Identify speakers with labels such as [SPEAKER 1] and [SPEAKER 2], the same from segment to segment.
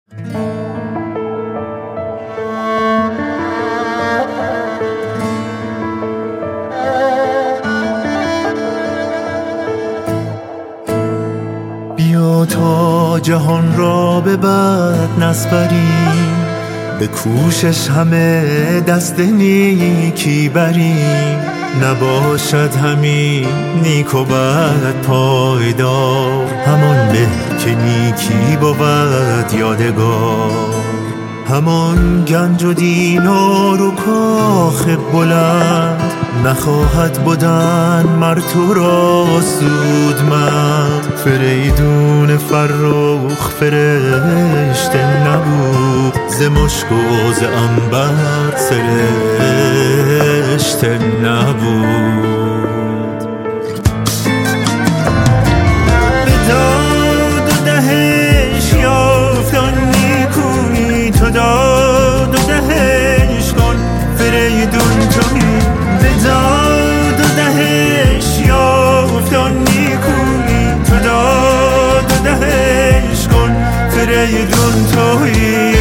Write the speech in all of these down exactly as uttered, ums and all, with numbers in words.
[SPEAKER 1] بیا تا جهان را به بد نسپریم، به کوشش همه دست نیکی بریم. نباشد همین نیک و بد پایدار، همان به که نیکی بود یادگار. همان گنج و دینار و کاخ بلند، نخواهد بودن مر تو را سودمند. فریدون فرخ فرشته نبود، ز مشک و ز عنبر سرشته نبود. به داد و دهش یافت آن نیکویی، تو داد و دهش کن فریدون تویی. به داد و دهش یافت آن نیکویی، تو داد و دهش کن فریدون تویی.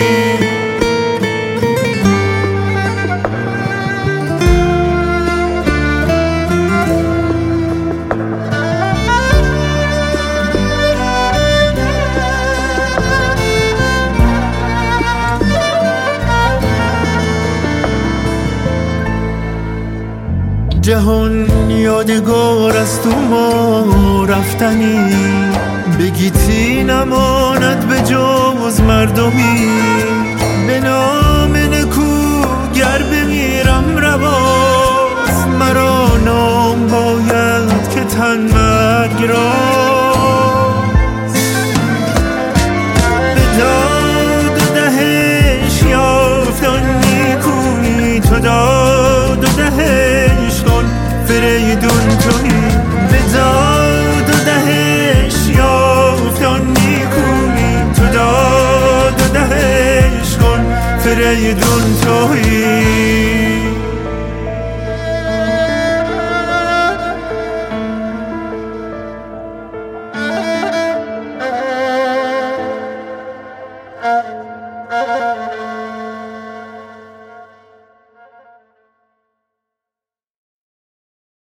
[SPEAKER 1] جهان یادگار از تو ما رفتنی، بگیتی نماند به جز مردمی. به نام نکو گر بمیرم رواست، مرا نام باید که تن مرگ راست. به داد و دهش یافت آن نیکویی، تو داد و دهش کن فریدون تویی. به داد و دهش یافت آن نیکویی، تو داد و دهش کن فریدون تویی.